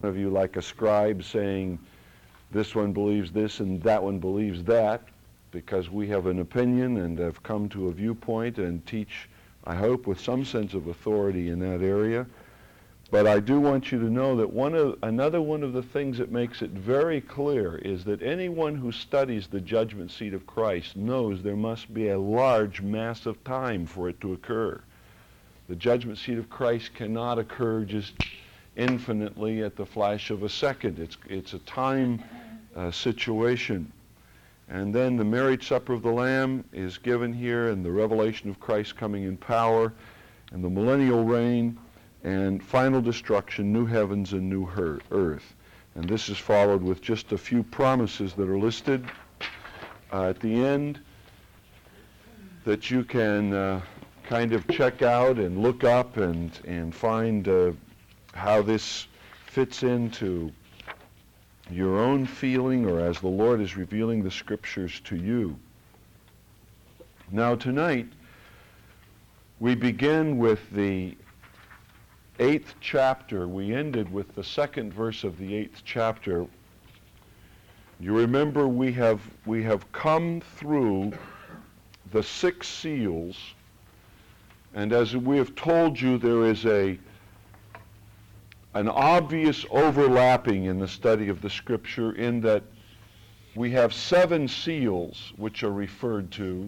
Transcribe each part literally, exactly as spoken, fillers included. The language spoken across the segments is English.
of you like a scribe saying, this one believes this and that one believes that, because we have an opinion and have come to a viewpoint and teach, I hope, with some sense of authority in that area. But I do want you to know that one of, another one of the things that makes it very clear is that anyone who studies the judgment seat of Christ knows there must be a large mass of time for it to occur. The judgment seat of Christ cannot occur just infinitely at the flash of a second. It's, it's a time uh, situation. And then the marriage supper of the Lamb is given here, and the revelation of Christ coming in power, and the millennial reign, and final destruction, new heavens and new her- earth. And this is followed with just a few promises that are listed uh, at the end that you can uh, kind of check out and look up and, and find uh, how this fits into your own feeling or as the Lord is revealing the scriptures to you. Now tonight, we begin with the eighth chapter. We ended with the second verse of the eighth chapter. You remember we have we have come through the six seals, and as we have told you, there is a an obvious overlapping in the study of the scripture in that we have seven seals which are referred to,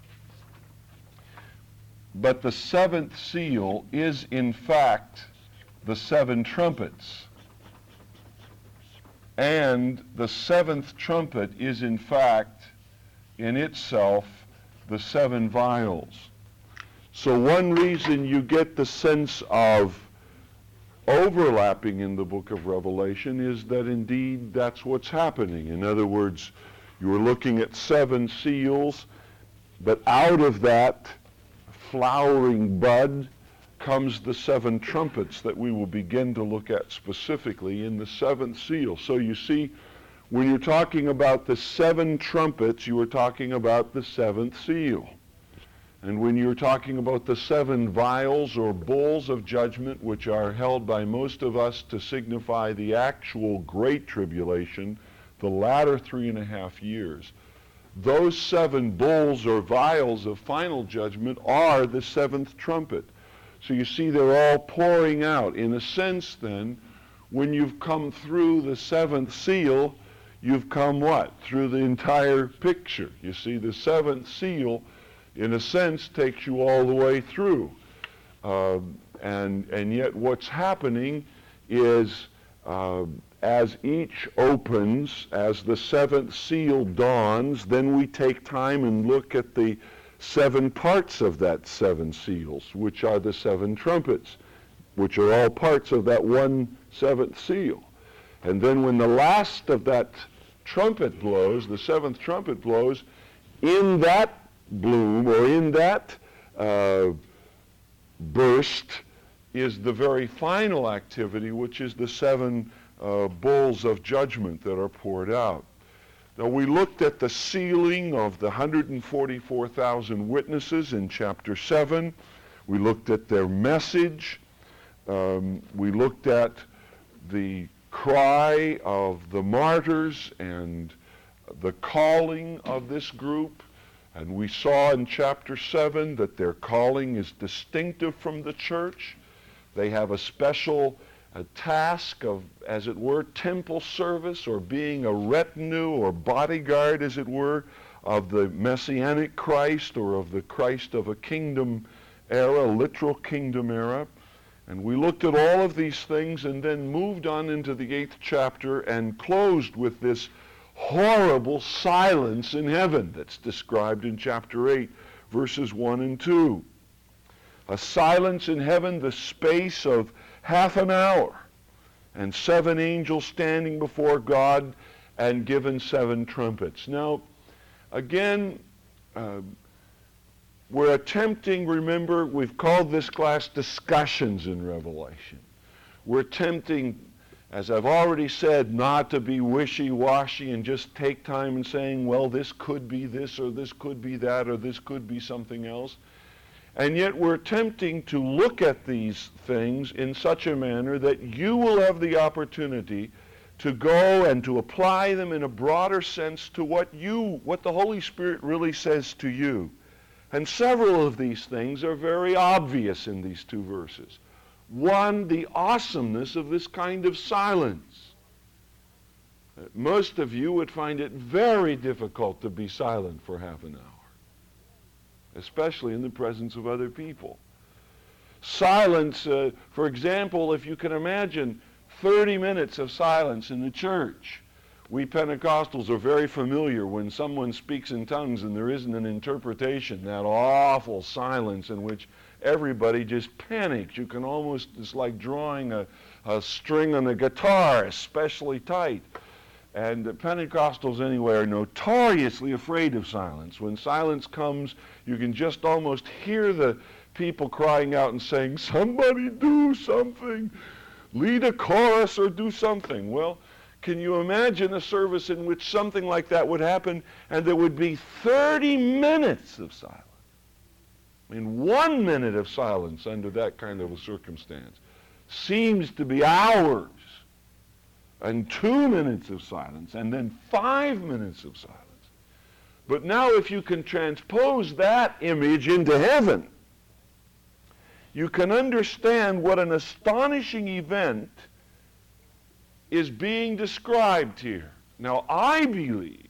but the seventh seal is in fact the seven trumpets. And the seventh trumpet is in fact in itself the seven vials. So one reason you get the sense of overlapping in the book of Revelation is that indeed that's what's happening. In other words, you're looking at seven seals, but out of that flowering bud comes the seven trumpets that we will begin to look at specifically in the seventh seal. So you see, when you're talking about the seven trumpets, you are talking about the seventh seal. And when you're talking about the seven vials or bowls of judgment, which are held by most of us to signify the actual great tribulation, the latter three and a half years, those seven bowls or vials of final judgment are the seventh trumpet. So you see, they're all pouring out. In a sense, then, when you've come through the seventh seal, you've come what? Through the entire picture. You see, the seventh seal, in a sense, takes you all the way through. Uh, and, and yet what's happening is uh, as each opens, as the seventh seal dawns, then we take time and look at the seven parts of that seven seals, which are the seven trumpets, which are all parts of that one seventh seal. And then when the last of that trumpet blows, the seventh trumpet blows, in that bloom or in that uh, burst is the very final activity, which is the seven uh, bowls of judgment that are poured out. Now, we looked at the sealing of the one hundred forty-four thousand witnesses in chapter seven. We looked at their message. Um, we looked at the cry of the martyrs and the calling of this group. And we saw in chapter seven that their calling is distinctive from the church. They have a special a task of, as it were, temple service, or being a retinue or bodyguard, as it were, of the Messianic Christ or of the Christ of a kingdom era, literal kingdom era. And we looked at all of these things and then moved on into the eighth chapter and closed with this horrible silence in heaven that's described in chapter eight, verses one and two. A silence in heaven, the space of half an hour, and seven angels standing before God and given seven trumpets. Now, again, uh, we're attempting, remember, we've called this class Discussions in Revelation. We're attempting, as I've already said, not to be wishy-washy and just take time and saying, well, this could be this, or this could be that, or this could be something else. And yet we're attempting to look at these things in such a manner that you will have the opportunity to go and to apply them in a broader sense to what you, what the Holy Spirit really says to you. And several of these things are very obvious in these two verses. One, the awesomeness of this kind of silence. Most of you would find it very difficult to be silent for half an hour, especially in the presence of other people. Silence, uh, for example, if you can imagine thirty minutes of silence in the church. We Pentecostals are very familiar when someone speaks in tongues and there isn't an interpretation, that awful silence in which everybody just panics. You can almost, it's like drawing a, a string on a guitar, especially tight. And the Pentecostals anyway are notoriously afraid of silence. When silence comes, you can just almost hear the people crying out and saying, "Somebody do something, lead a chorus or do something." Well, can you imagine a service in which something like that would happen and there would be thirty minutes of silence? I mean, one minute of silence under that kind of a circumstance seems to be hours. And two minutes of silence, and then five minutes of silence. But now if you can transpose that image into heaven, you can understand what an astonishing event is being described here. Now, I believe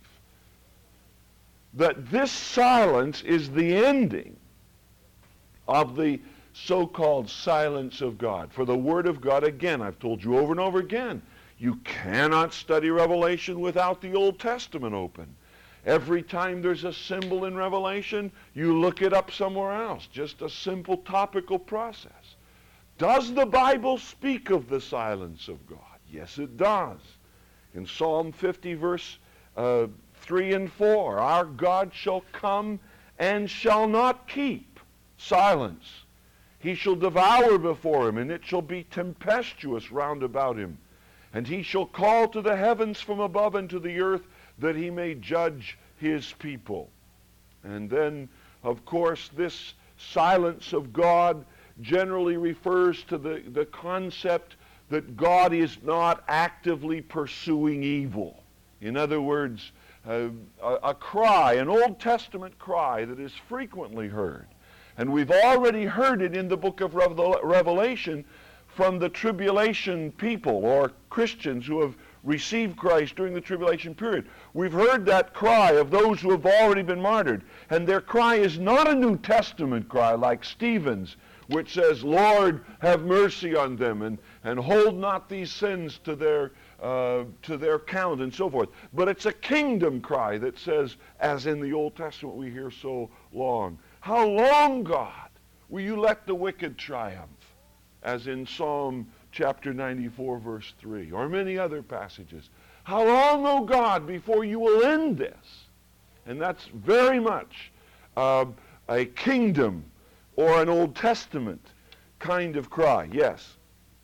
that this silence is the ending of the so-called silence of God. For the Word of God, again, I've told you over and over again, you cannot study Revelation without the Old Testament open. Every time there's a symbol in Revelation, you look it up somewhere else. Just a simple topical process. Does the Bible speak of the silence of God? Yes, it does. In Psalm fifty, verse uh, three and four, our God shall come and shall not keep silence. He shall devour before him, and it shall be tempestuous round about him. And he shall call to the heavens from above and to the earth, that he may judge his people. And then, of course, this silence of God generally refers to the, the concept that God is not actively pursuing evil. In other words, uh, a, a cry, an Old Testament cry that is frequently heard. And we've already heard it in the book of Revelation from the tribulation people or Christians who have received Christ during the tribulation period. We've heard that cry of those who have already been martyred. And their cry is not a New Testament cry like Stephen's, which says, "Lord, have mercy on them, and, and hold not these sins to their, uh, to their count," and so forth. But it's a kingdom cry that says, as in the Old Testament we hear so long, "How long, God, will you let the wicked triumph?" As in Psalm chapter ninety-four, verse three, or many other passages. "How long, O God, before you will end this?" And that's very much uh, a kingdom or an Old Testament kind of cry. Yes?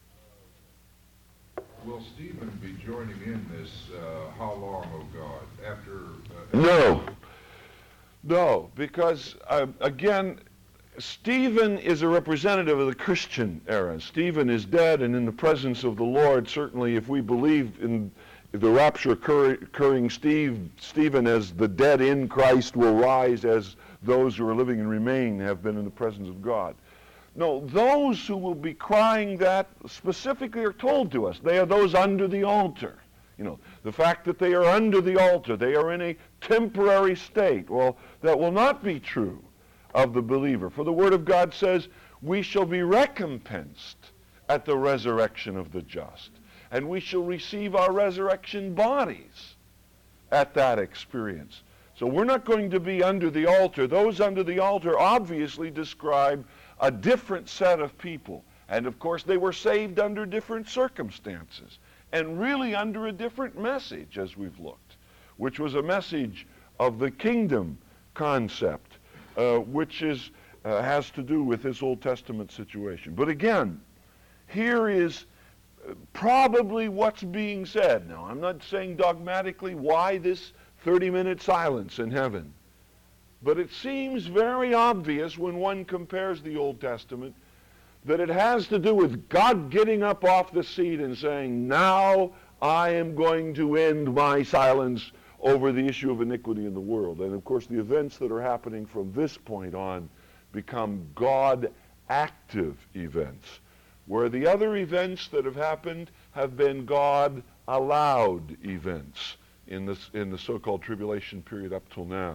Will Stephen be joining in this, uh, "How long, O God," after... Uh, no. No, because, uh, again, Stephen is a representative of the Christian era. Stephen is dead and in the presence of the Lord. Certainly, if we believe in the rapture occur- occurring, Steve, Stephen as the dead in Christ will rise as those who are living and remain have been in the presence of God. No, those who will be crying that specifically are told to us. They are those under the altar. You know, the fact that they are under the altar, they are in a temporary state. Well, that will not be true of the believer. For the Word of God says, we shall be recompensed at the resurrection of the just. And we shall receive our resurrection bodies at that experience. So we're not going to be under the altar. Those under the altar obviously describe a different set of people. And of course they were saved under different circumstances. And really under a different message as we've looked, which was a message of the kingdom concept. Uh, which is, uh, has to do with this Old Testament situation. But again, here is uh, probably what's being said. Now, I'm not saying dogmatically why this thirty-minute silence in heaven. But it seems very obvious when one compares the Old Testament that it has to do with God getting up off the seat and saying, now I am going to end my silence over the issue of iniquity in the world. And of course the events that are happening from this point on become God active events, where the other events that have happened have been God allowed events in this in the so-called tribulation period up till now.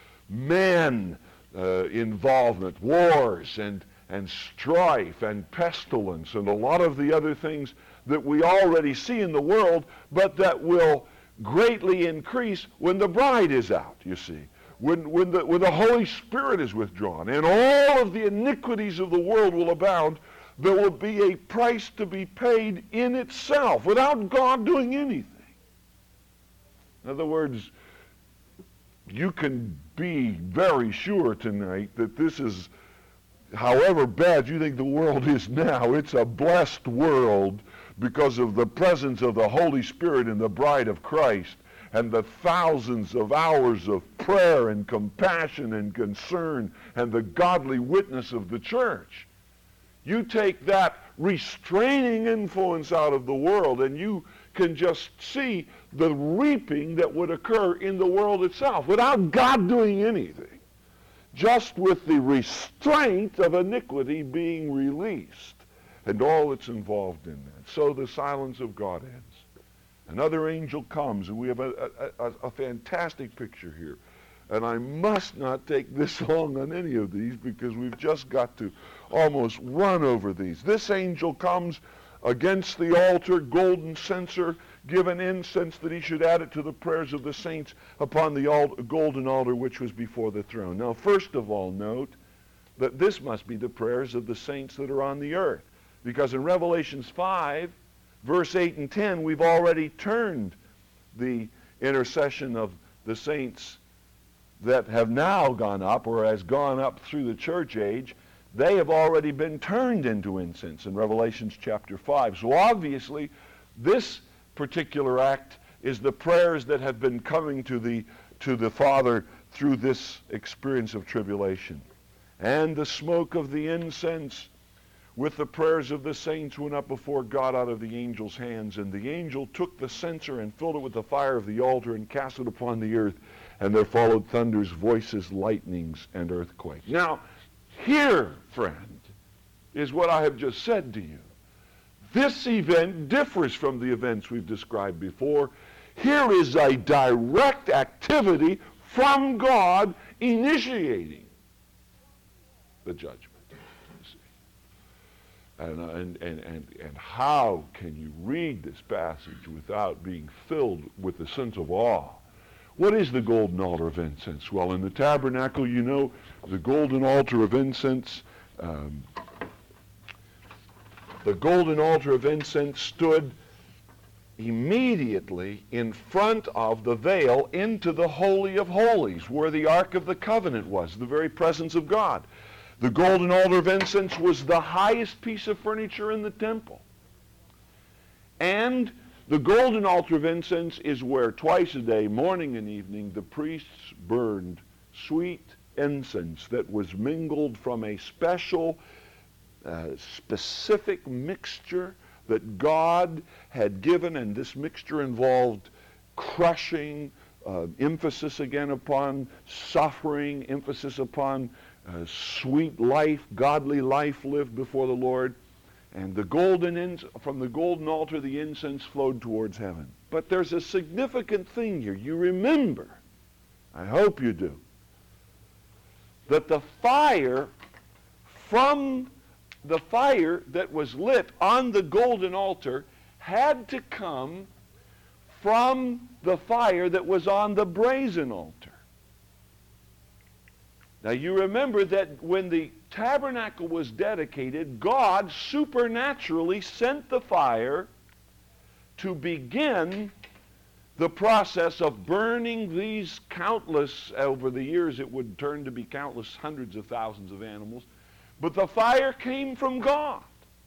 Man uh, involvement, wars and and strife and pestilence and a lot of the other things that we already see in the world, but that will greatly increase when the bride is out, you see. When, when, the, when the Holy Spirit is withdrawn and all of the iniquities of the world will abound, there will be a price to be paid in itself without God doing anything. In other words, you can be very sure tonight that this is, however bad you think the world is now, it's a blessed world because of the presence of the Holy Spirit in the bride of Christ and the thousands of hours of prayer and compassion and concern and the godly witness of the church. You take that restraining influence out of the world and you can just see the reaping that would occur in the world itself without God doing anything, just with the restraint of iniquity being released and all that's involved in that. So the silence of God ends. Another angel comes, and we have a, a, a, a fantastic picture here. And I must not take this long on any of these because we've just got to almost run over these. This angel comes against the altar, golden censer, given incense that he should add it to the prayers of the saints upon the altar, golden altar which was before the throne. Now, first of all, note that this must be the prayers of the saints that are on the earth. Because in Revelations five, verse eight and ten, we've already turned the intercession of the saints that have now gone up, or has gone up through the church age. They have already been turned into incense in Revelations chapter five. So obviously, this particular act is the prayers that have been coming to the, to the Father through this experience of tribulation. And the smoke of the incense with the prayers of the saints went up before God out of the angel's hands. And the angel took the censer and filled it with the fire of the altar and cast it upon the earth. And there followed thunders, voices, lightnings, and earthquakes. Now, here, friend, is what I have just said to you. This event differs from the events we've described before. Here is a direct activity from God initiating the judgment. And, and, and, and, and how can you read this passage without being filled with a sense of awe? What is the golden altar of incense? Well, in the tabernacle, you know, the golden altar of incense, um, the golden altar of incense stood immediately in front of the veil into the Holy of Holies, where the Ark of the Covenant was, the very presence of God. The golden altar of incense was the highest piece of furniture in the temple. And the golden altar of incense is where twice a day, morning and evening, the priests burned sweet incense that was mingled from a special, uh, specific mixture that God had given, and this mixture involved crushing, uh, emphasis again upon suffering, emphasis upon uh, sweet life, godly life lived before the Lord. And the golden ins- from the golden altar, the incense flowed towards heaven. But there's a significant thing here. You remember, I hope you do, that the fire from the fire that was lit on the golden altar had to come from the fire that was on the brazen altar. Now you remember that when the tabernacle was dedicated, God supernaturally sent the fire to begin the process of burning these countless, over the years it would turn to be countless hundreds of thousands of animals, but the fire came from God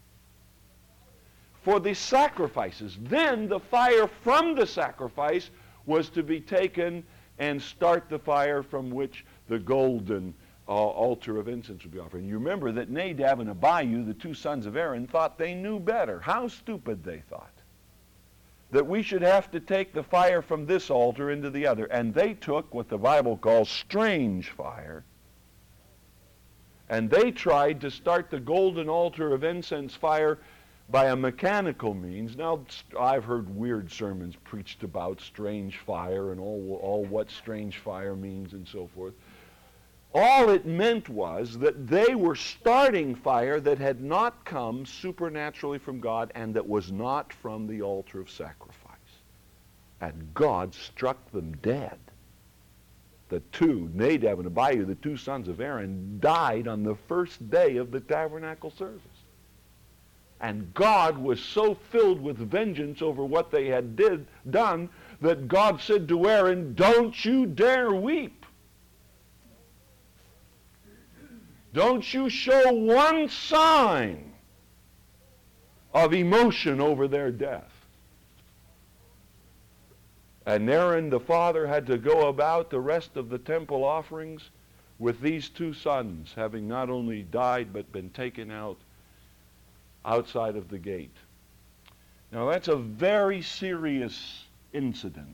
for the sacrifices. Then the fire from the sacrifice was to be taken and start the fire from which the golden uh, altar of incense would be offered. And you remember that Nadab and Abihu, the two sons of Aaron, thought they knew better. How stupid they thought. That we should have to take the fire from this altar into the other. And they took what the Bible calls strange fire. And they tried to start the golden altar of incense fire by a mechanical means. Now, I've heard weird sermons preached about strange fire and all, all what strange fire means and so forth. All it meant was that they were starting fire that had not come supernaturally from God and that was not from the altar of sacrifice. And God struck them dead. The two, Nadab and Abihu, the two sons of Aaron, died on the first day of the tabernacle service. And God was so filled with vengeance over what they had did, done that God said to Aaron, "Don't you dare weep. Don't you show one sign of emotion over their death." And Aaron, the father, had to go about the rest of the temple offerings with these two sons, having not only died but been taken out outside of the gate. Now that's a very serious incident.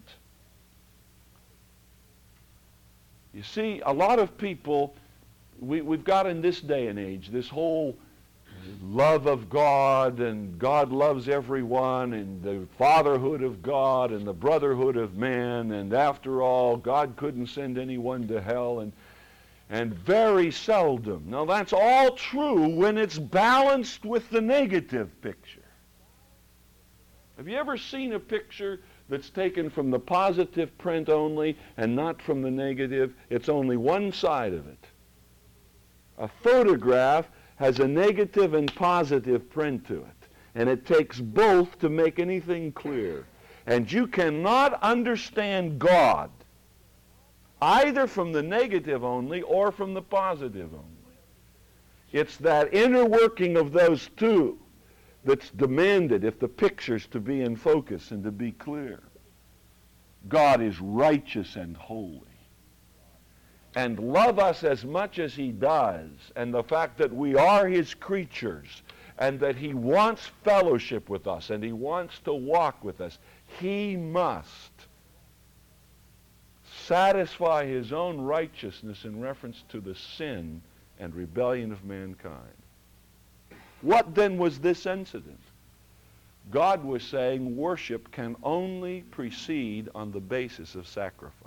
You see, a lot of people, we, we've got in this day and age this whole love of God, and God loves everyone, and the fatherhood of God and the brotherhood of man, and after all, God couldn't send anyone to hell, and and very seldom. Now that's all true when it's balanced with the negative picture. Have you ever seen a picture that's taken from the positive print only and not from the negative? It's only one side of it. A photograph has a negative and positive print to it, and it takes both to make anything clear. And you cannot understand God either from the negative only or from the positive only. It's that inner working of those two that's demanded if the picture's to be in focus and to be clear. God is righteous and holy. And love us as much as he does, and the fact that we are his creatures, and that he wants fellowship with us, and he wants to walk with us, he must satisfy his own righteousness in reference to the sin and rebellion of mankind. What then was this incident? God was saying worship can only proceed on the basis of sacrifice.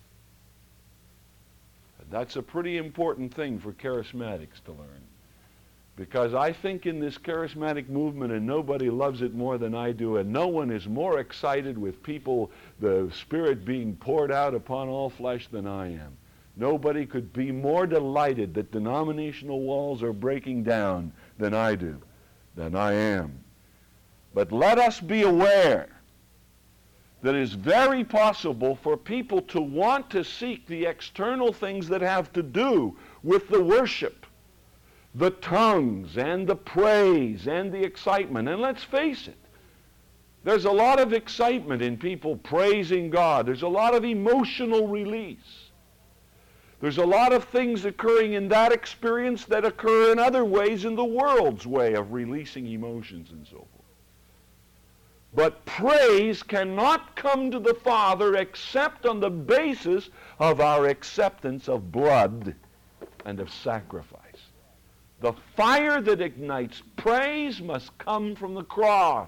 And that's a pretty important thing for charismatics to learn. Because I think in this charismatic movement, and nobody loves it more than I do, and no one is more excited with people, the Spirit being poured out upon all flesh than I am. Nobody could be more delighted that denominational walls are breaking down than I do, than I am. But let us be aware that it is very possible for people to want to seek the external things that have to do with the worship, the tongues and the praise and the excitement. And let's face it, there's a lot of excitement in people praising God. There's a lot of emotional release. There's a lot of things occurring in that experience that occur in other ways in the world's way of releasing emotions and so forth. But praise cannot come to the Father except on the basis of our acceptance of blood and of sacrifice. The fire that ignites praise must come from the cross.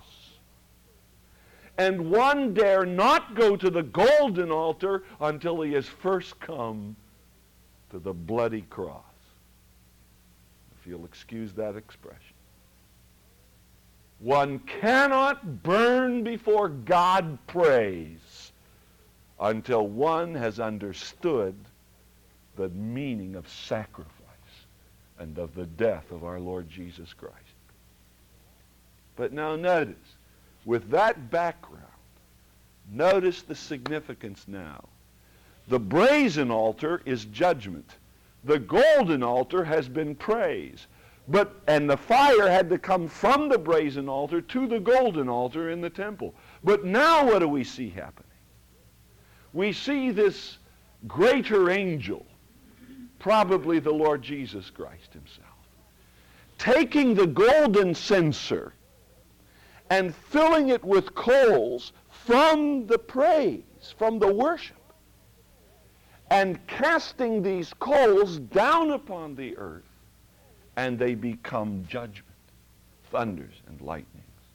And one dare not go to the golden altar until he has first come to the bloody cross. If you'll excuse that expression. One cannot burn before God praise until one has understood the meaning of sacrifice and of the death of our Lord Jesus Christ. But now notice, with that background, notice the significance now. The brazen altar is judgment. The golden altar has been praise. But, and the fire had to come from the brazen altar to the golden altar in the temple. But now what do we see happening? We see this greater angel probably the Lord Jesus Christ himself, taking the golden censer and filling it with coals from the praise, from the worship, and casting these coals down upon the earth, and they become judgment, thunders and lightnings.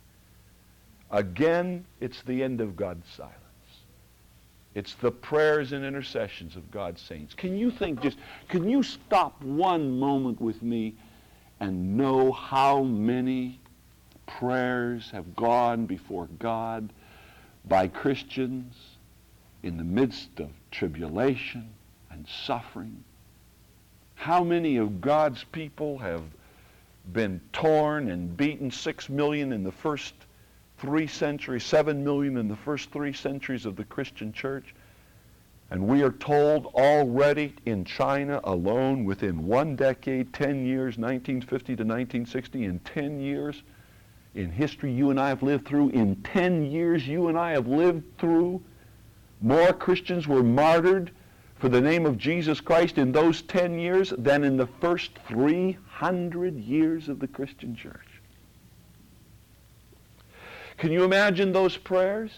Again, it's the end of God's silence. It's the prayers and intercessions of God's saints. Can you think just, can you stop one moment with me and know how many prayers have gone before God by Christians in the midst of tribulation and suffering? How many of God's people have been torn and beaten? Six million in the first three centuries, seven million in the first three centuries of the Christian church. And we are told already in China alone, within one decade, ten years, nineteen fifty to nineteen sixty, in ten years, in history you and I have lived through, in ten years you and I have lived through, more Christians were martyred for the name of Jesus Christ in those ten years than in the first three hundred years of the Christian church. Can you imagine those prayers?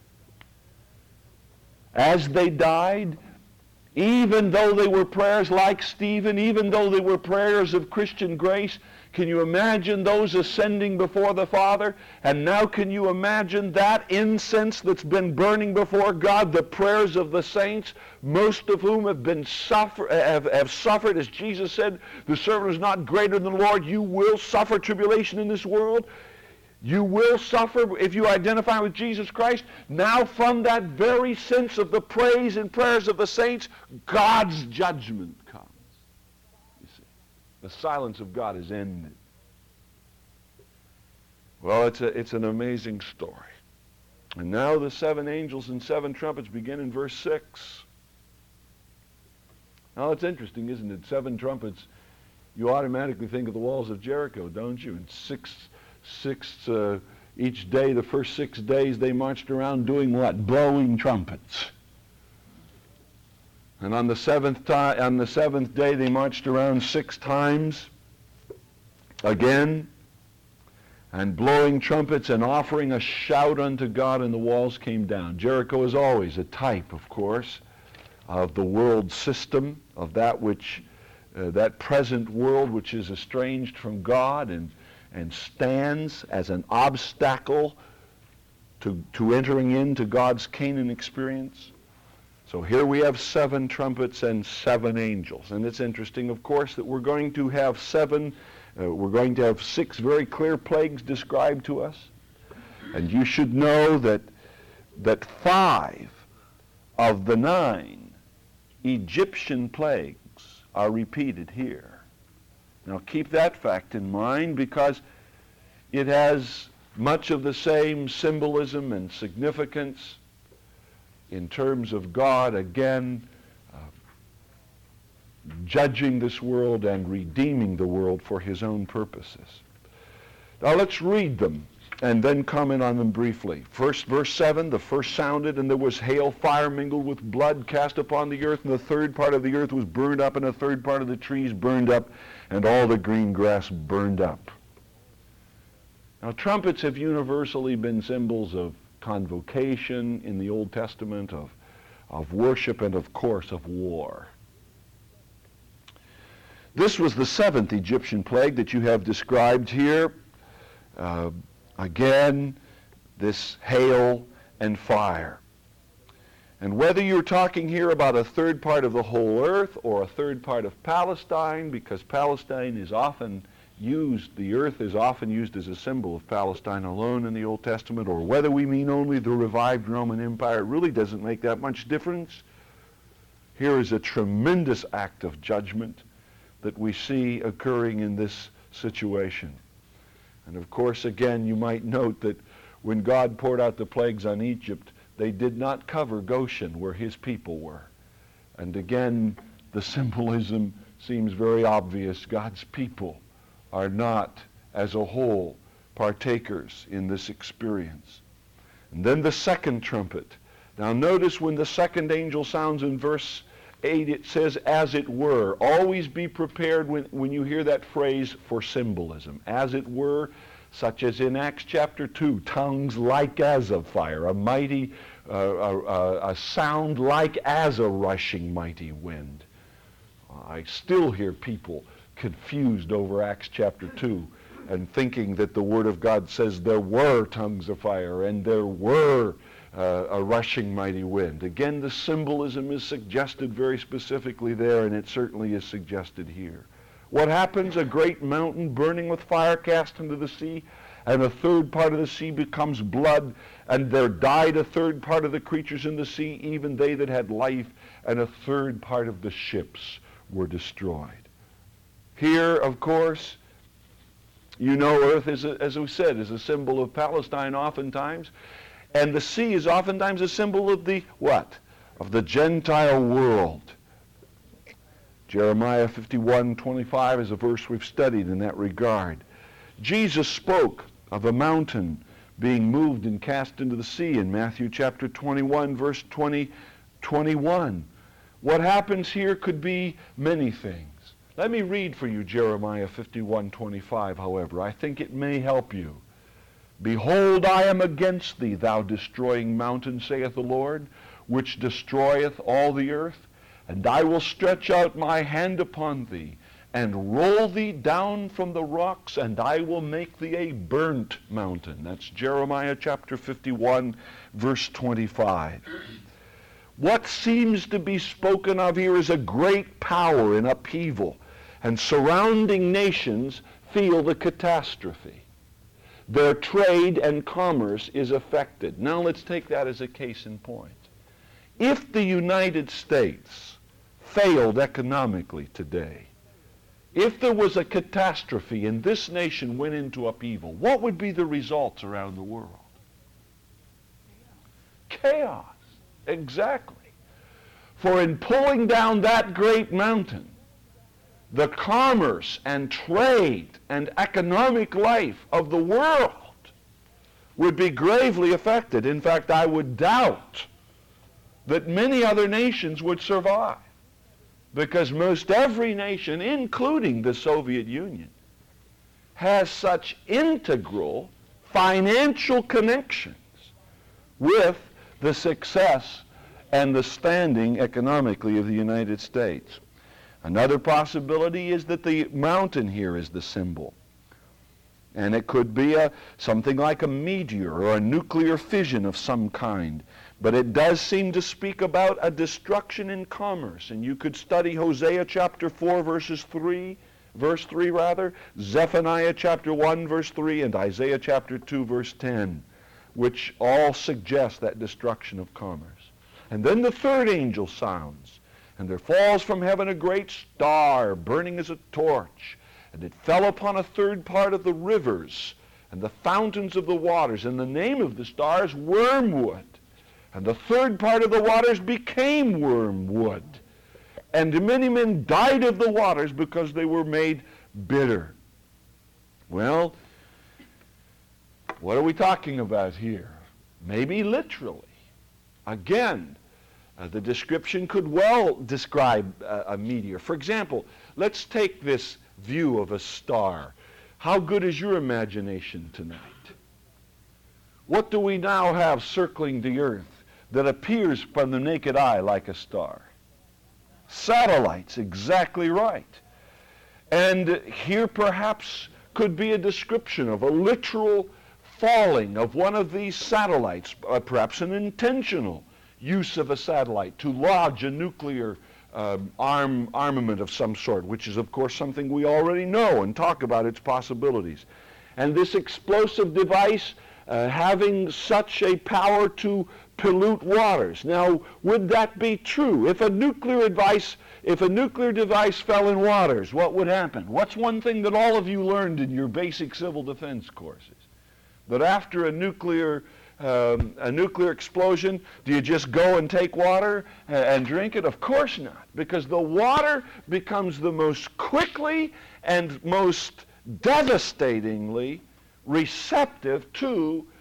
As they died, even though they were prayers like Stephen, even though they were prayers of Christian grace, can you imagine those ascending before the Father? And now can you imagine that incense that's been burning before God, the prayers of the saints, most of whom have been suffer, have, have suffered, as Jesus said, the servant is not greater than the Lord. You will suffer tribulation in this world. You will suffer if you identify with Jesus Christ. Now from that very sense of the praise and prayers of the saints, God's judgment comes. You see, the silence of God is ended. Well, it's, a, it's an amazing story. And now the seven angels and seven trumpets begin in verse six. Now it's interesting, isn't it? Seven trumpets, you automatically think of the walls of Jericho, don't you? And six... Six, uh, each day, the first six days, they marched around doing what? Blowing trumpets. And on the seventh time, on the seventh day, they marched around six times again, and blowing trumpets and offering a shout unto God, and the walls came down. Jericho is always a type, of course, of the world system, of that which, uh, that present world which is estranged from God and and stands as an obstacle to, to entering into God's Canaan experience. So here we have seven trumpets and seven angels. And it's interesting, of course, that we're going to have seven, uh, we're going to have six very clear plagues described to us. And you should know that, that five of the nine Egyptian plagues are repeated here. Now keep that fact in mind, because it has much of the same symbolism and significance in terms of God, again, uh, judging this world and redeeming the world for his own purposes. Now let's read them and then comment on them briefly. First, verse seven, the first sounded, and there was hail, fire mingled with blood cast upon the earth, and the third part of the earth was burned up, and a third part of the trees burned up, and all the green grass burned up. Now, trumpets have universally been symbols of convocation in the Old Testament, of, of worship, and of course of war. This was the seventh Egyptian plague that you have described here. Uh, again, this hail and fire. And whether you're talking here about a third part of the whole earth or a third part of Palestine, because Palestine is often used, the earth is often used as a symbol of Palestine alone in the Old Testament, or whether we mean only the revived Roman Empire, it really doesn't make that much difference. Here is a tremendous act of judgment that we see occurring in this situation. And of course, again, you might note that when God poured out the plagues on Egypt, they did not cover Goshen, where his people were. And again, the symbolism seems very obvious. God's people are not, as a whole, partakers in this experience. And then the second trumpet. Now notice when the second angel sounds in verse eight, it says, as it were. Always be prepared when, when you hear that phrase for symbolism. As it were, such as in Acts chapter two, tongues like as of fire, a mighty, uh, a, a, a sound like as a rushing mighty wind. I still hear people confused over Acts chapter two and thinking that the Word of God says there were tongues of fire and there were uh, a rushing mighty wind. Again, the symbolism is suggested very specifically there, and it certainly is suggested here. What happens? A great mountain burning with fire cast into the sea, and a third part of the sea becomes blood, and there died a third part of the creatures in the sea, even they that had life, and a third part of the ships were destroyed. Here, of course, you know, earth, is a, as we said, is a symbol of Palestine oftentimes, and the sea is oftentimes a symbol of the what? Of the Gentile world. Jeremiah fifty-one twenty-five is a verse we've studied in that regard. Jesus spoke of a mountain being moved and cast into the sea in Matthew chapter twenty-one, verse twenty, twenty-one. What happens here could be many things. Let me read for you Jeremiah fifty-one twenty-five, however. I think it may help you. Behold, I am against thee, thou destroying mountain, saith the Lord, which destroyeth all the earth. And I will stretch out my hand upon thee, and roll thee down from the rocks, and I will make thee a burnt mountain. That's Jeremiah chapter fifty-one, verse twenty-five. What seems to be spoken of here is a great power in upheaval, and surrounding nations feel the catastrophe. Their trade and commerce is affected. Now let's take that as a case in point. If the United States failed economically today, if there was a catastrophe and this nation went into upheaval, what would be the results around the world? Chaos. Exactly. For in pulling down that great mountain, the commerce and trade and economic life of the world would be gravely affected. In fact, I would doubt that many other nations would survive, because most every nation, including the Soviet Union, has such integral financial connections with the success and the standing economically of the United States. Another possibility is that the mountain here is the symbol. And it could be a, something like a meteor or a nuclear fission of some kind. But it does seem to speak about a destruction in commerce. And you could study Hosea chapter four, verses three, verse three rather, Zephaniah chapter one, verse three, and Isaiah chapter two, verse ten, which all suggest that destruction of commerce. And then the third angel sounds, and there falls from heaven a great star, burning as a torch, and it fell upon a third part of the rivers and the fountains of the waters, and the name of the star is Wormwood. And the third part of the waters became wormwood. And many men died of the waters because they were made bitter. Well, what are we talking about here? Maybe literally. Again, uh, the description could well describe uh, a meteor. For example, let's take this view of a star. How good is your imagination tonight? What do we now have circling the earth that appears from the naked eye like a star? Satellites, exactly right. And here perhaps could be a description of a literal falling of one of these satellites, uh, perhaps an intentional use of a satellite to lodge a nuclear uh, arm, armament of some sort, which is of course something we already know and talk about its possibilities. And this explosive device uh, having such a power to pollute waters. Now, would that be true? If a nuclear device, if a nuclear device fell in waters, what would happen? What's one thing that all of you learned in your basic civil defense courses? That after a nuclear um, a nuclear explosion, do you just go and take water and, and drink it? Of course not, because the water becomes the most quickly and most devastatingly receptive to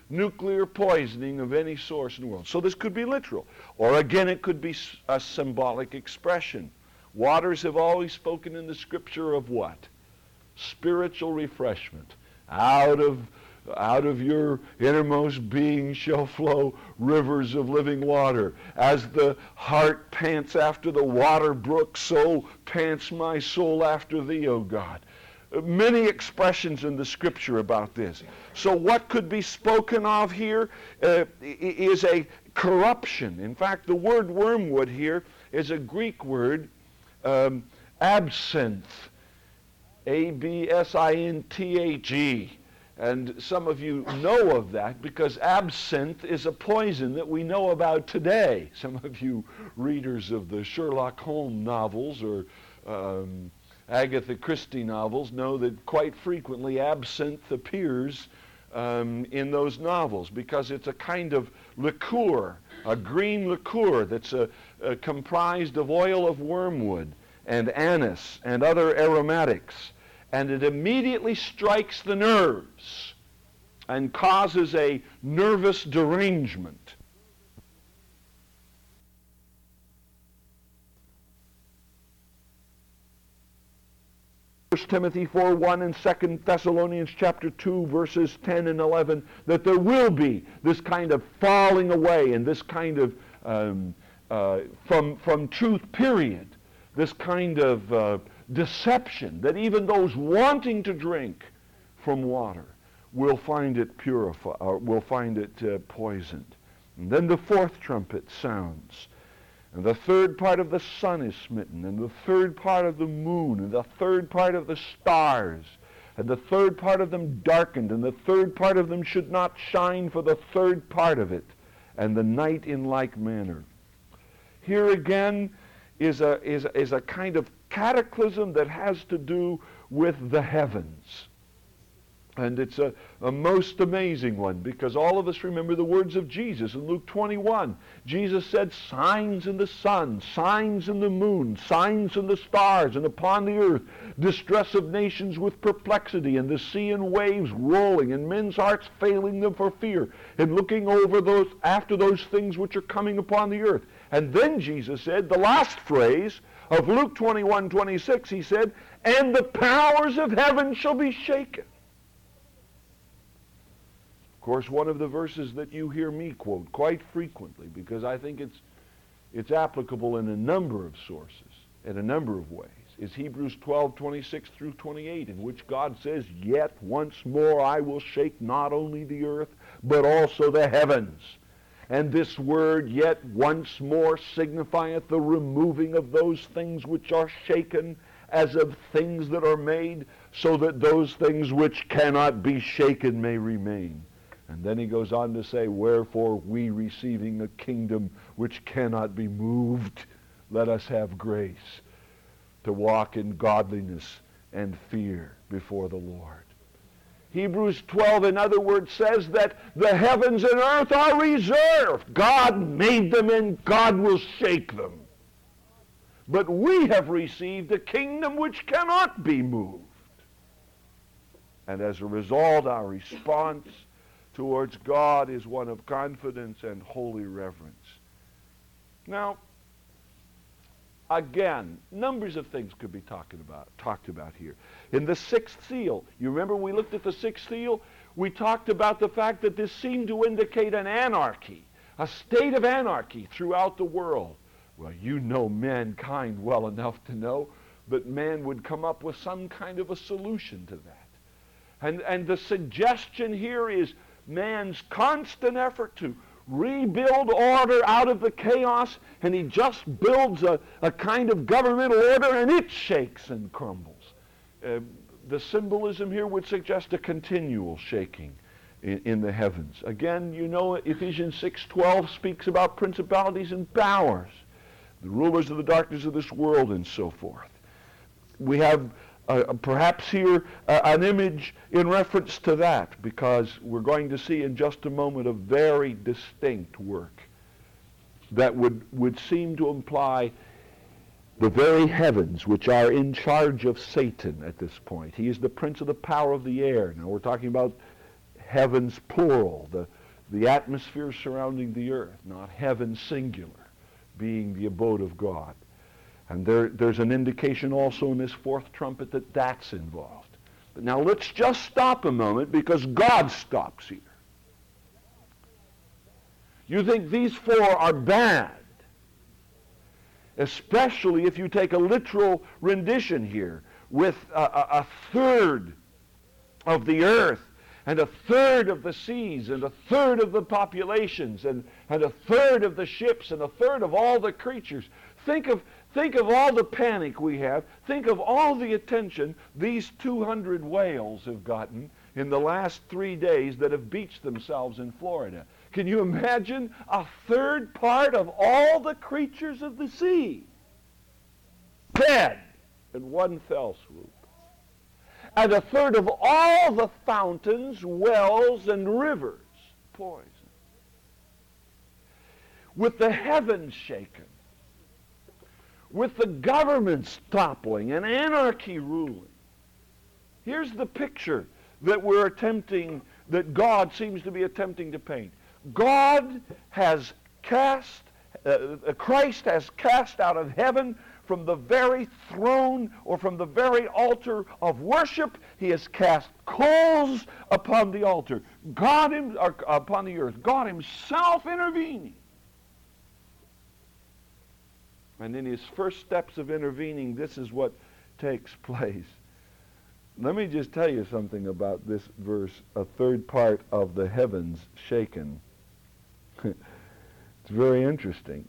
nuclear poisoning of any source in the world. So this could be literal. Or again, it could be a symbolic expression. Waters have always spoken in the Scripture of what? Spiritual refreshment. Out of, out of your innermost being shall flow rivers of living water. As the heart pants after the water brook, so pants my soul after thee, O God. Many expressions in the Scripture about this. So what could be spoken of here uh, is a corruption. In fact, the word wormwood here is a Greek word, um, absinthe, A B S I N T H E. And some of you know of that because absinthe is a poison that we know about today. Some of you readers of the Sherlock Holmes novels or um, Agatha Christie novels know that quite frequently absinthe appears um, in those novels because it's a kind of liqueur, a green liqueur that's a, a comprised of oil of wormwood and anise and other aromatics. And it immediately strikes the nerves and causes a nervous derangement. First Timothy four one and Second Thessalonians chapter two verses ten and eleven, that there will be this kind of falling away and this kind of um, uh, from from truth, period, this kind of uh, deception, that even those wanting to drink from water will find it purified, or will find it uh, poisoned. And then the fourth trumpet sounds. And the third part of the sun is smitten, and the third part of the moon, and the third part of the stars, and the third part of them darkened, and the third part of them should not shine for the third part of it, and the night in like manner. Here again is a, is, is a kind of cataclysm that has to do with the heavens. And it's a, a most amazing one, because all of us remember the words of Jesus in Luke twenty-one. Jesus said, signs in the sun, signs in the moon, signs in the stars, and upon the earth, distress of nations with perplexity, and the sea and waves rolling, and men's hearts failing them for fear, and looking over those after those things which are coming upon the earth. And then Jesus said, the last phrase of Luke twenty-one twenty-six, he said, and the powers of heaven shall be shaken. Of course, one of the verses that you hear me quote quite frequently, because I think it's it's applicable in a number of sources, in a number of ways, is Hebrews twelve twenty-six through twenty-eight, in which God says, yet once more I will shake not only the earth, but also the heavens. And this word, yet once more, signifieth the removing of those things which are shaken, as of things that are made, so that those things which cannot be shaken may remain. And then he goes on to say, wherefore we, receiving a kingdom which cannot be moved, let us have grace to walk in godliness and fear before the Lord. Hebrews twelve, in other words, says that the heavens and earth are reserved. God made them and God will shake them. But we have received a kingdom which cannot be moved. And as a result, our response towards God is one of confidence and holy reverence. Now, again, numbers of things could be talking about, talked about here. In the sixth seal, you remember we looked at the sixth seal? We talked about the fact that this seemed to indicate an anarchy, a state of anarchy throughout the world. Well, you know mankind well enough to know that man would come up with some kind of a solution to that. And, and the suggestion here is man's constant effort to rebuild order out of the chaos, and he just builds a, a kind of governmental order, and it shakes and crumbles. Uh, the symbolism here would suggest a continual shaking in, in the heavens. Again, you know, Ephesians six twelve speaks about principalities and powers, the rulers of the darkness of this world, and so forth. We have Uh, perhaps here uh, an image in reference to that, because we're going to see in just a moment a very distinct work that would, would seem to imply the very heavens which are in charge of Satan at this point. He is the prince of the power of the air. Now we're talking about heavens plural, the, the atmosphere surrounding the earth, not heaven singular, being the abode of God. And there, there's an indication also in this fourth trumpet that that's involved. But now let's just stop a moment, because God stops here. You think these four are bad, especially if you take a literal rendition here with a, a, a third of the earth and a third of the seas and a third of the populations and, and a third of the ships and a third of all the creatures. Think of, think of all the panic we have. Think of all the attention these two hundred whales have gotten in the last three days that have beached themselves in Florida. Can you imagine a third part of all the creatures of the sea dead in one fell swoop? And a third of all the fountains, wells, and rivers poisoned. With the heavens shaken, with the governments toppling and anarchy ruling. Here's the picture that we're attempting, that God seems to be attempting to paint. God has cast, uh, Christ has cast out of heaven from the very throne or from the very altar of worship. He has cast coals upon the altar, God him, or upon the earth, God himself intervening. And in his first steps of intervening, this is what takes place. Let me just tell you something about this verse, a third part of the heavens shaken. It's very interesting.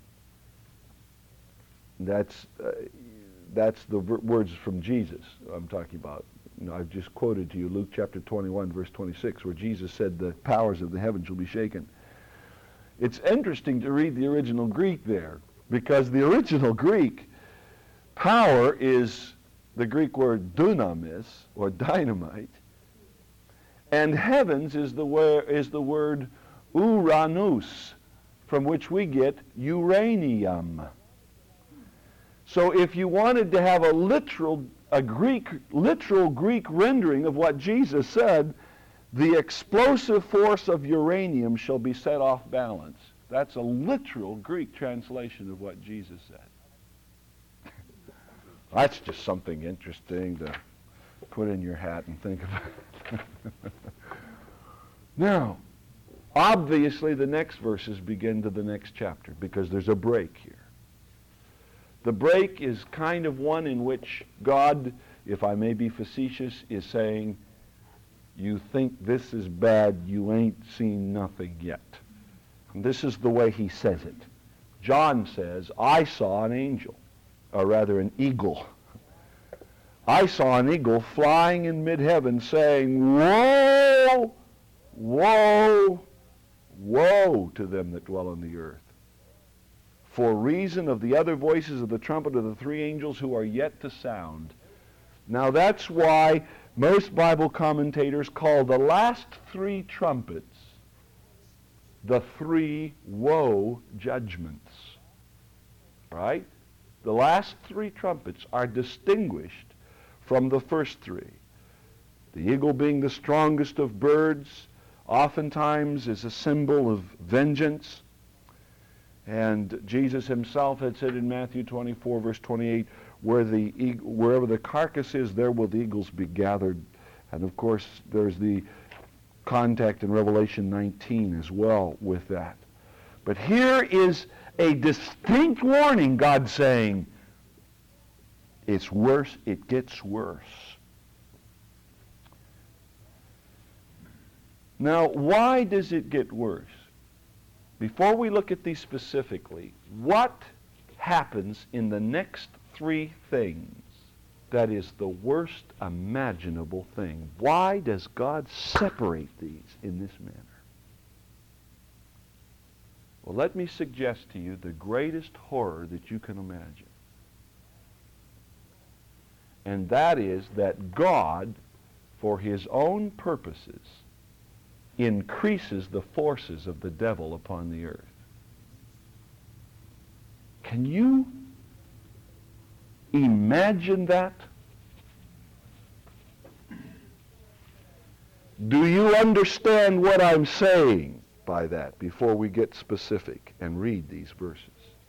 That's uh, that's the ver- words from Jesus I'm talking about. You know, I've just quoted to you Luke chapter twenty-one, verse twenty-six, where Jesus said the powers of the heavens will be shaken. It's interesting to read the original Greek there, because the original Greek, power is the Greek word dunamis, or dynamite, and heavens is the, wor- is the word uranus, from which we get uranium. So if you wanted to have a literal, a Greek, literal Greek rendering of what Jesus said, the explosive force of uranium shall be set off balance. That's a literal Greek translation of what Jesus said. That's just something interesting to put in your hat and think about. Now, obviously the next verses begin to the next chapter, because there's a break here. The break is kind of one in which God, if I may be facetious, is saying, you think this is bad, you ain't seen nothing yet. And this is the way he says it. John says, I saw an angel, or rather an eagle. I saw an eagle flying in mid-heaven saying, woe, woe, woe to them that dwell on the earth, for reason of the other voices of the trumpet of the three angels who are yet to sound. Now that's why most Bible commentators call the last three trumpets the three woe judgments. Right? The last three trumpets are distinguished from the first three. The eagle being the strongest of birds, oftentimes is a symbol of vengeance. And Jesus himself had said in Matthew twenty-four, verse twenty-eight, where the eagle, wherever the carcass is, there will the eagles be gathered. And of course, there's the contact in Revelation nineteen as well with that. But here is a distinct warning, God saying, it's worse, it gets worse. Now, why does it get worse? Before we look at these specifically, what happens in the next three things that is the worst imaginable thing? Why does God separate these in this manner? Well, let me suggest to you the greatest horror that you can imagine. And that is that God, for his own purposes, increases the forces of the devil upon the earth. Can you imagine that? Do you understand what I'm saying by that before we get specific and read these verses?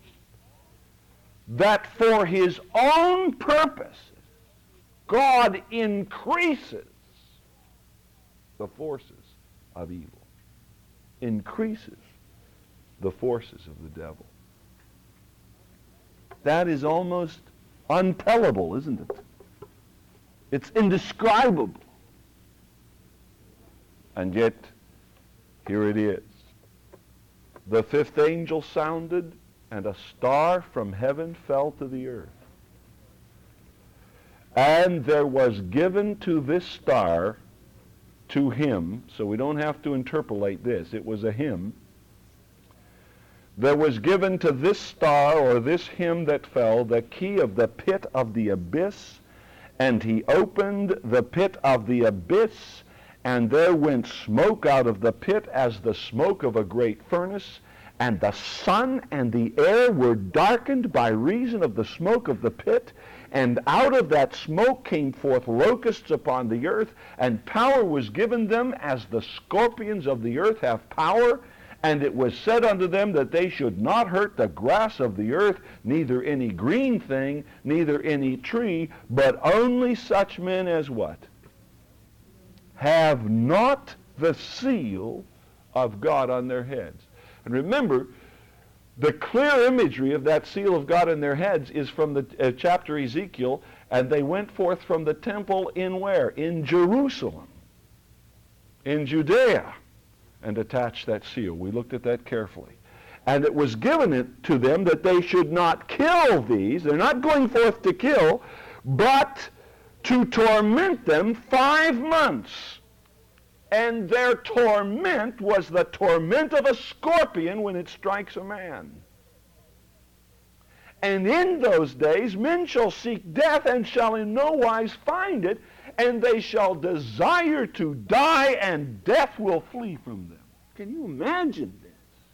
That for his own purposes, God increases the forces of evil. Increases the forces of the devil. That is almost untellable, isn't it? It's indescribable. And yet, here it is. The fifth angel sounded, and a star from heaven fell to the earth. And there was given to this star, to him, so we don't have to interpolate this, it was a him. There was given to this star, or this him that fell, the key of the pit of the abyss, and he opened the pit of the abyss, and there went smoke out of the pit as the smoke of a great furnace, and the sun and the air were darkened by reason of the smoke of the pit, and out of that smoke came forth locusts upon the earth, and power was given them as the scorpions of the earth have power. And it was said unto them that they should not hurt the grass of the earth, neither any green thing, neither any tree, but only such men as what? Have not the seal of God on their heads. And remember, the clear imagery of that seal of God in their heads is from the uh, chapter Ezekiel, and they went forth from the temple in where? In Jerusalem, in Judea, and attached that seal. We looked at that carefully. And it was given it to them that they should not kill these. They're not going forth to kill, but to torment them five months. And their torment was the torment of a scorpion when it strikes a man. And in those days men shall seek death and shall in no wise find it, and they shall desire to die, and death will flee from them. Can you imagine this?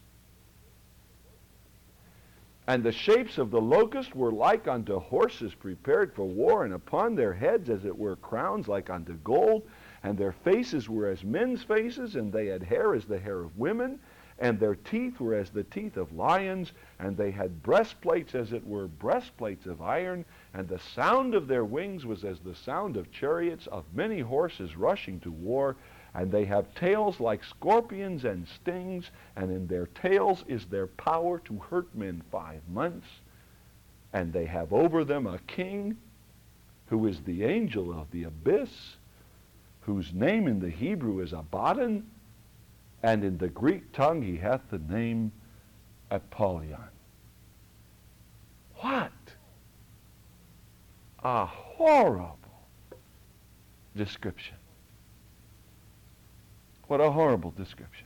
And the shapes of the locust were like unto horses prepared for war, and upon their heads as it were crowns like unto gold, and their faces were as men's faces, and they had hair as the hair of women, and their teeth were as the teeth of lions, and they had breastplates as it were breastplates of iron, and the sound of their wings was as the sound of chariots of many horses rushing to war, and they have tails like scorpions and stings, and in their tails is their power to hurt men five months, and they have over them a king who is the angel of the abyss, whose name in the Hebrew is Abaddon, and in the Greek tongue he hath the name Apollyon. What a horrible description. What a horrible description.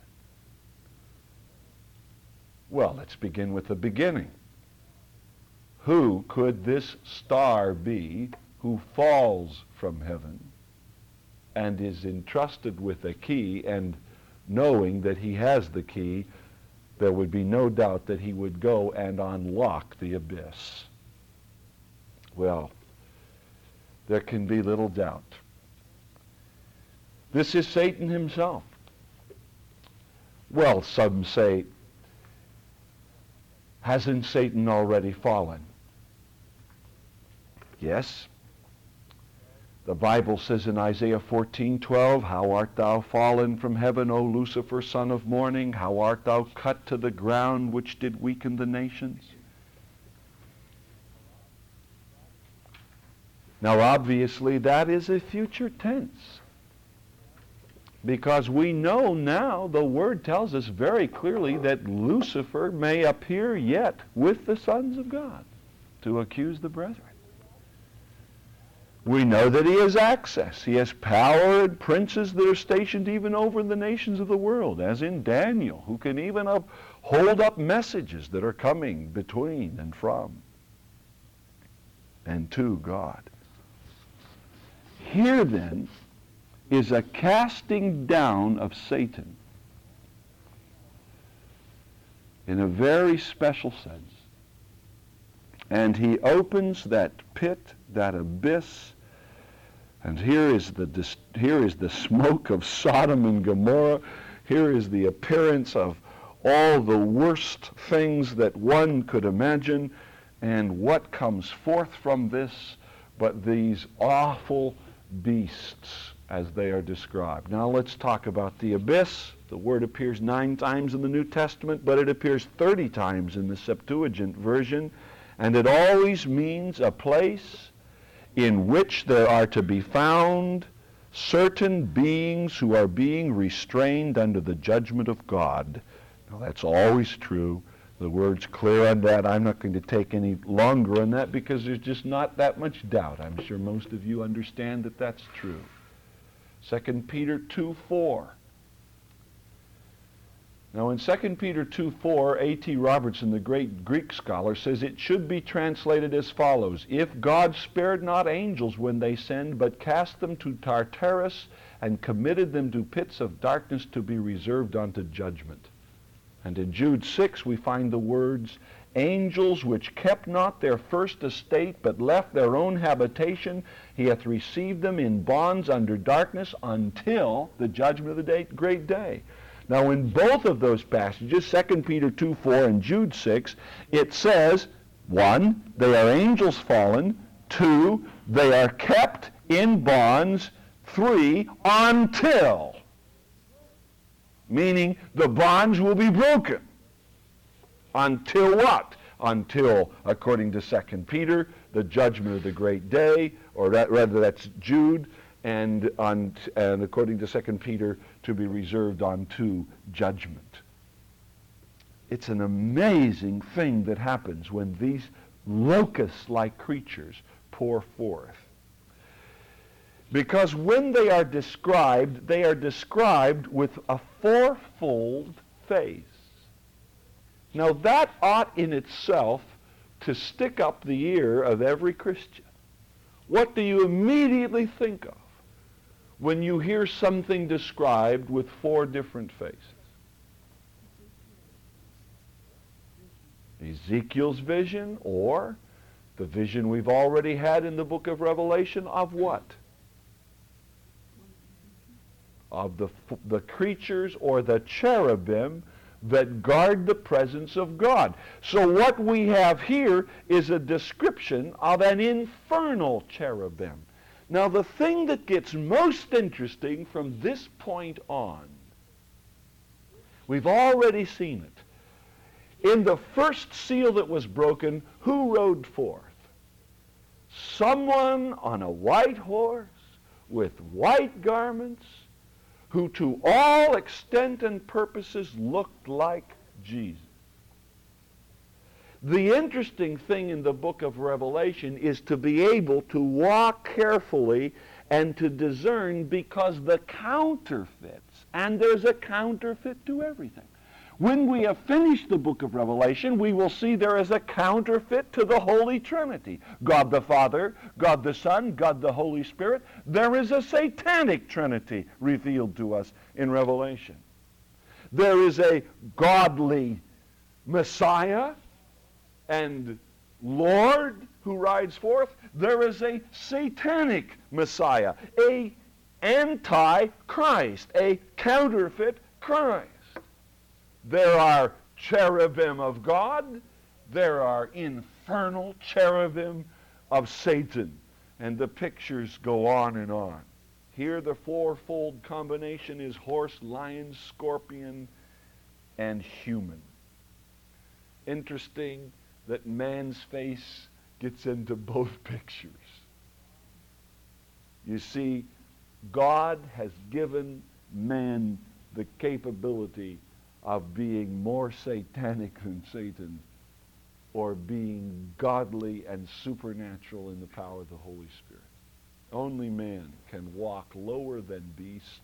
Well, let's begin with the beginning. Who could this star be who falls from heaven and is entrusted with a key, and knowing that he has the key, there would be no doubt that he would go and unlock the abyss? Well, there can be little doubt. This is Satan himself. Well, some say, hasn't Satan already fallen? Yes. The Bible says in Isaiah fourteen twelve, how art thou fallen from heaven, O Lucifer, son of morning? How art thou cut to the ground, which did weaken the nations? Now, obviously, that is a future tense, because we know now, the Word tells us very clearly that Lucifer may appear yet with the sons of God to accuse the brethren. We know that he has access. He has power and princes that are stationed even over the nations of the world, as in Daniel, who can even up, hold up messages that are coming between and from and to God. Here, then, is a casting down of Satan in a very special sense. And he opens that pit, that abyss, And here is the dis- here is the smoke of Sodom and Gomorrah. Here is the appearance of all the worst things that one could imagine. And what comes forth from this but these awful beasts as they are described. Now let's talk about the abyss. The word appears nine times in the New Testament, but it appears thirty times in the Septuagint version. And it always means a place in which there are to be found certain beings who are being restrained under the judgment of God. Now that's always true. The word's clear on that. I'm not going to take any longer on that because there's just not that much doubt. I'm sure most of you understand that that's true. Second Peter two four. Now in Second Peter two four, A T Robertson, the great Greek scholar, says it should be translated as follows: If God spared not angels when they sinned, but cast them to Tartarus and committed them to pits of darkness to be reserved unto judgment. And in Jude six we find the words, angels which kept not their first estate, but left their own habitation, he hath received them in bonds under darkness until the judgment of the day, great day. Now in both of those passages, Second Peter two four and Jude six, it says, one, they are angels fallen, two, they are kept in bonds, three, until. Meaning the bonds will be broken. Until what? Until, according to Second Peter, the judgment of the great day, or that, rather that's Jude, and, on, and according to Second Peter, to be reserved unto judgment. It's an amazing thing that happens when these locust-like creatures pour forth. Because when they are described, they are described with a fourfold face. Now that ought in itself to stick up the ear of every Christian. What do you immediately think of when you hear something described with four different faces? Ezekiel's vision, or the vision we've already had in the book of Revelation of what? Of the, the creatures or the cherubim that guard the presence of God. So what we have here is a description of an infernal cherubim. Now the thing that gets most interesting from this point on, we've already seen it. In the first seal that was broken, who rode forth? Someone on a white horse with white garments, who to all extent and purposes looked like Jesus. The interesting thing in the book of Revelation is to be able to walk carefully and to discern, because the counterfeits, and there's a counterfeit to everything. When we have finished the book of Revelation, we will see there is a counterfeit to the Holy Trinity. God the Father, God the Son, God the Holy Spirit. There is a satanic Trinity revealed to us in Revelation. There is a godly Messiah and Lord who rides forth. There is a satanic Messiah, a anti-Christ, a counterfeit Christ. There are cherubim of God. There are infernal cherubim of Satan. And the pictures go on and on. Here the fourfold combination is horse, lion, scorpion, and human. Interesting that man's face gets into both pictures. You see, God has given man the capability of being more satanic than Satan, or being godly and supernatural in the power of the Holy Spirit. Only man can walk lower than beast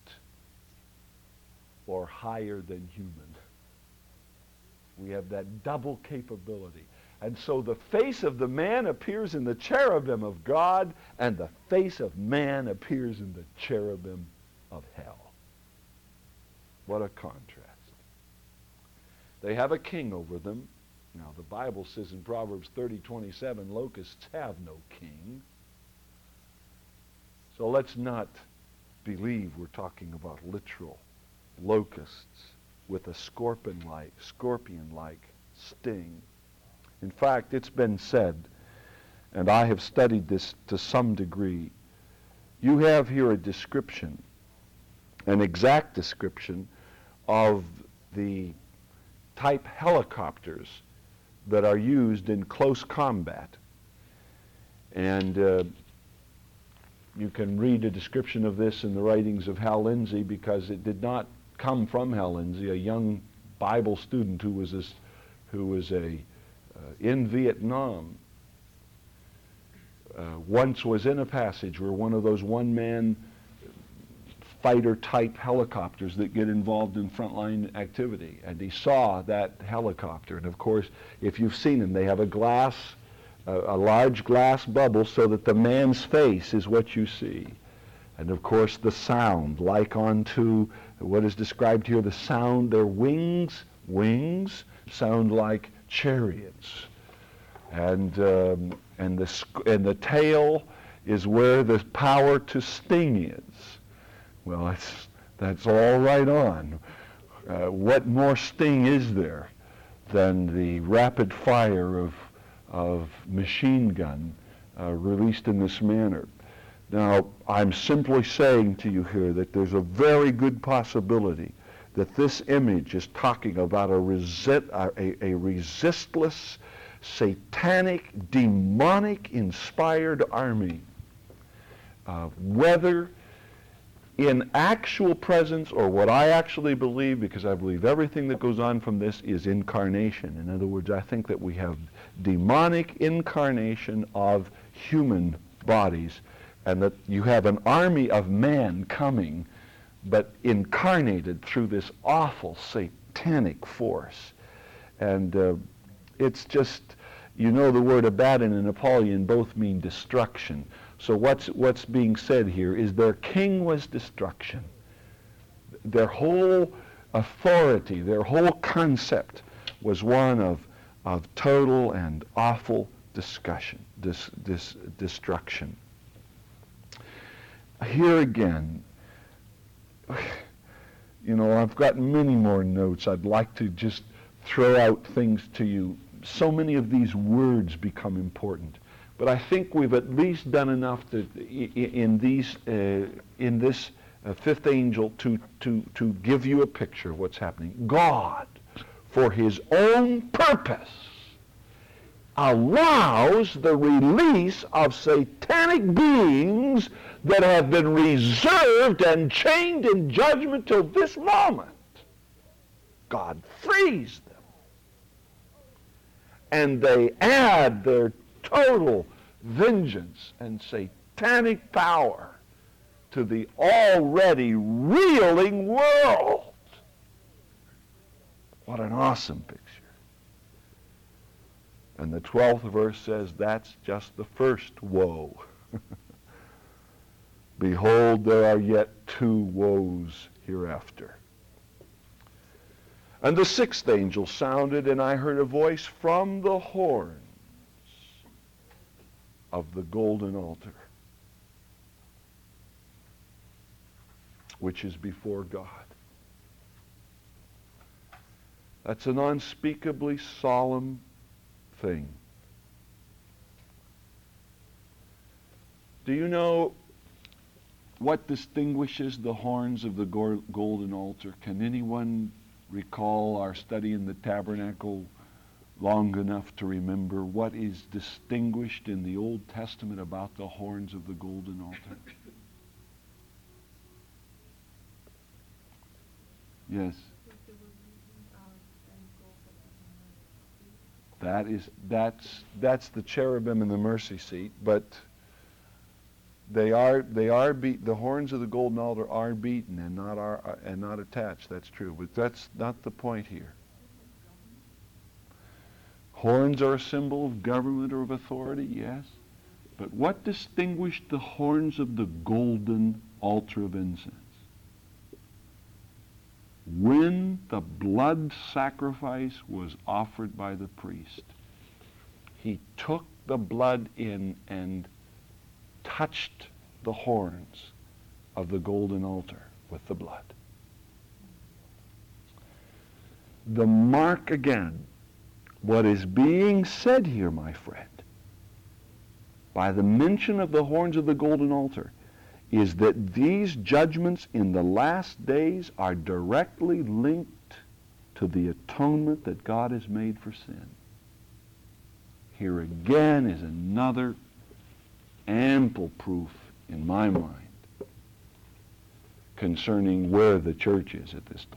or higher than human. We have that double capability. And so the face of the man appears in the cherubim of God, and the face of man appears in the cherubim of hell. What a contrast. They have a king over them. Now the Bible says in Proverbs thirty twenty-seven, locusts have no king. So let's not believe we're talking about literal locusts with a scorpion-like, scorpion-like sting. In fact, it's been said, and I have studied this to some degree, you have here a description, an exact description of the type helicopters that are used in close combat. And uh, you can read a description of this in the writings of Hal Lindsey, because it did not come from Hal Lindsey, a young Bible student who was, this, who was a, uh, in Vietnam, uh, once was in a passage where one of those one-man fighter-type helicopters that get involved in frontline activity. And he saw that helicopter. And of course, if you've seen them, they have a glass, a, a large glass bubble so that the man's face is what you see. And of course, the sound, like unto what is described here, the sound, their wings, wings, sound like chariots. And, um, and, the, and the tail is where the power to sting is. Well, that's, that's all right on. Uh, what more sting is there than the rapid fire of, of machine gun uh, released in this manner? Now, I'm simply saying to you here that there's a very good possibility that this image is talking about a, resi- a, a resistless, satanic, demonic-inspired army. Uh, whether in actual presence, or what I actually believe, because I believe everything that goes on from this is incarnation. In other words, I think that we have demonic incarnation of human bodies, and that you have an army of man coming, but incarnated through this awful satanic force. And uh, it's just, you know, the word Abaddon and Apollyon both mean destruction. So what's, what's being said here is their king was destruction. Their whole authority, their whole concept was one of, of total and awful discussion, dis, dis, destruction. Here again, you know, I've got many more notes. I'd like to just throw out things to you. So many of these words become important. But I think we've at least done enough to, in these, uh, in this uh, fifth angel to, to, to give you a picture of what's happening. God, for his own purpose, allows the release of satanic beings that have been reserved and chained in judgment till this moment. God frees them. And they add their total vengeance and satanic power to the already reeling world. What an awesome picture. And the twelfth verse says that's just the first woe. Behold, there are yet two woes hereafter. And the sixth angel sounded, and I heard a voice from the horns of the golden altar, which is before God. That's an unspeakably solemn thing. Do you know what distinguishes the horns of the go- golden altar? Can anyone recall our study in the tabernacle long enough to remember what is distinguished in the Old Testament about the horns of the golden altar? Yes. That is, that's, that's the cherubim and the mercy seat, but they are, they are beat, the horns of the golden altar are beaten and not are, and not attached. That's true, but that's not the point here. Horns are a symbol of government or of authority, yes. But what distinguished the horns of the golden altar of incense? When the blood sacrifice was offered by the priest, he took the blood in and touched the horns of the golden altar with the blood. The mark again, what is being said here, my friend, by the mention of the horns of the golden altar, is that these judgments in the last days are directly linked to the atonement that God has made for sin. Here again is another ample proof in my mind concerning where the church is at this time.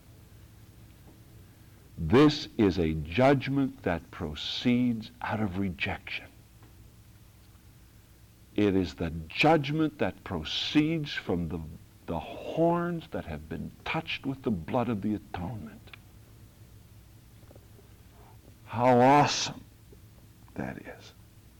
This is a judgment that proceeds out of rejection. It is the judgment that proceeds from the, the horns that have been touched with the blood of the atonement. How awesome that is.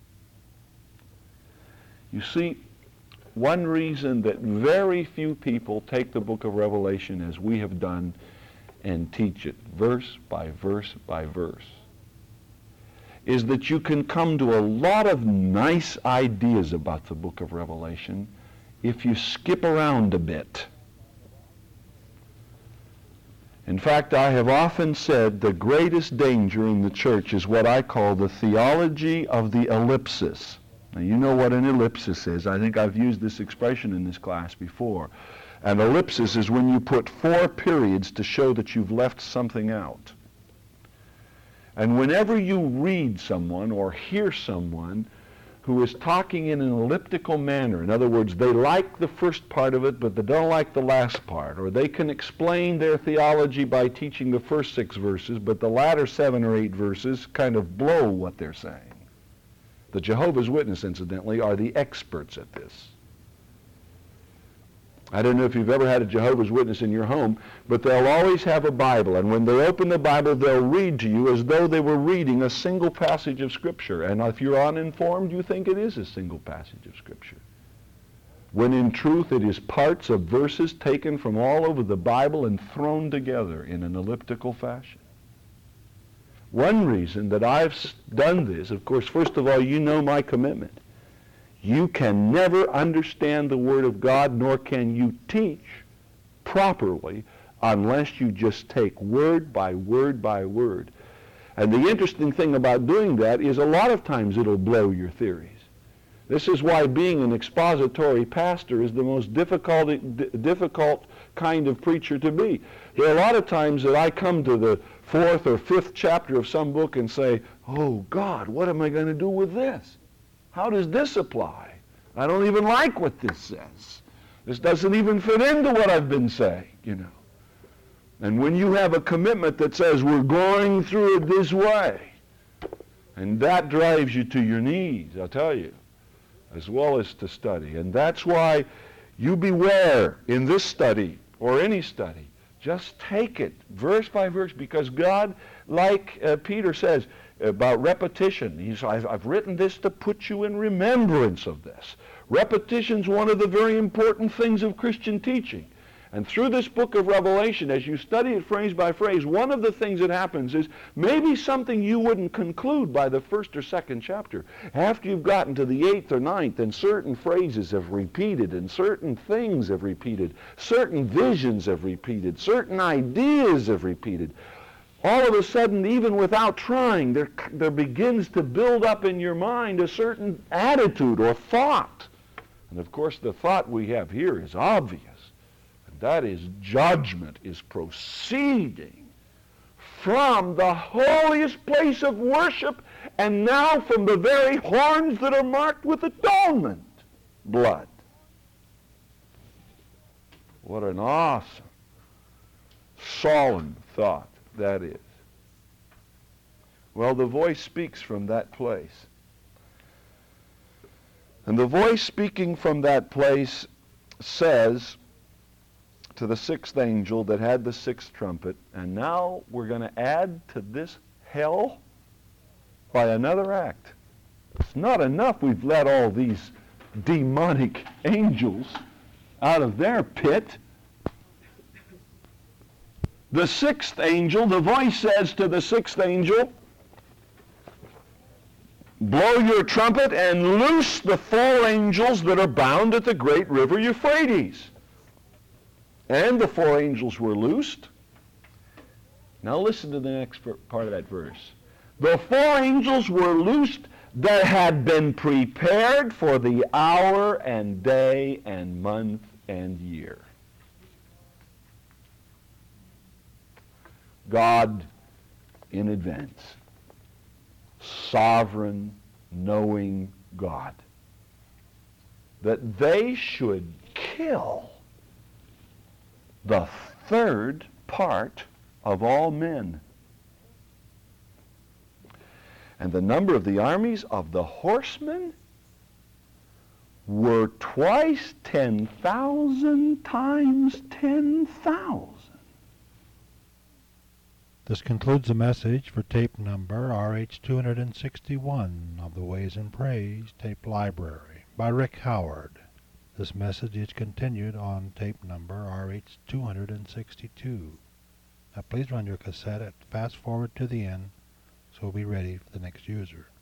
You see, one reason that very few people take the book of Revelation as we have done and teach it verse by verse by verse is that you can come to a lot of nice ideas about the book of Revelation if you skip around a bit. In fact, I have often said the greatest danger in the church is what I call the theology of the ellipsis. Now, you know what an ellipsis is. I think I've used this expression in this class before. An ellipsis is when you put four periods to show that you've left something out. And whenever you read someone or hear someone who is talking in an elliptical manner, in other words, they like the first part of it, but they don't like the last part, or they can explain their theology by teaching the first six verses, but the latter seven or eight verses kind of blow what they're saying. The Jehovah's Witnesses, incidentally, are the experts at this. I don't know if you've ever had a Jehovah's Witness in your home, but they'll always have a Bible, and when they open the Bible, they'll read to you as though they were reading a single passage of Scripture. And if you're uninformed, you think it is a single passage of Scripture, when in truth it is parts of verses taken from all over the Bible and thrown together in an elliptical fashion. One reason that I've done this, of course, first of all, you know my commitment. You can never understand the Word of God, nor can you teach properly unless you just take word by word by word. And the interesting thing about doing that is a lot of times it'll blow your theories. This is why being an expository pastor is the most difficult, d- difficult kind of preacher to be. There are a lot of times that I come to the fourth or fifth chapter of some book and say, oh God, what am I going to do with this? How does this apply? I don't even like what this says. This doesn't even fit into what I've been saying, you know. And when you have a commitment that says we're going through it this way, and that drives you to your knees, I'll tell you, as well as to study. And that's why you beware in this study or any study. Just take it verse by verse, because God, like uh, Peter says, about repetition. He says, I've, I've written this to put you in remembrance of this. Repetition's one of the very important things of Christian teaching. And through this book of Revelation, as you study it phrase by phrase, one of the things that happens is maybe something you wouldn't conclude by the first or second chapter. After you've gotten to the eighth or ninth, and certain phrases have repeated, and certain things have repeated, certain visions have repeated, certain ideas have repeated. All of a sudden, even without trying, there, there begins to build up in your mind a certain attitude or thought. And of course, the thought we have here is obvious. And that is, judgment is proceeding from the holiest place of worship, and now from the very horns that are marked with atonement blood. What an awesome, solemn thought that is. Well, the voice speaks from that place. And the voice speaking from that place says to the sixth angel that had the sixth trumpet, and now we're going to add to this hell by another act. It's not enough we've let all these demonic angels out of their pit. The sixth angel, the voice says to the sixth angel, blow your trumpet and loose the four angels that are bound at the great river Euphrates. And the four angels were loosed. Now listen to the next part of that verse. The four angels were loosed that had been prepared for the hour and day and month and year. God in advance. Sovereign, knowing God. That they should kill the third part of all men. And the number of the armies of the horsemen were twice ten thousand times ten thousand. This concludes the message for tape number R H two sixty-one of the Ways and Praise Tape Library by Rick Howard. This message is continued on tape number R H two sixty-two. Now please run your cassette at fast forward to the end so we'll be ready for the next user.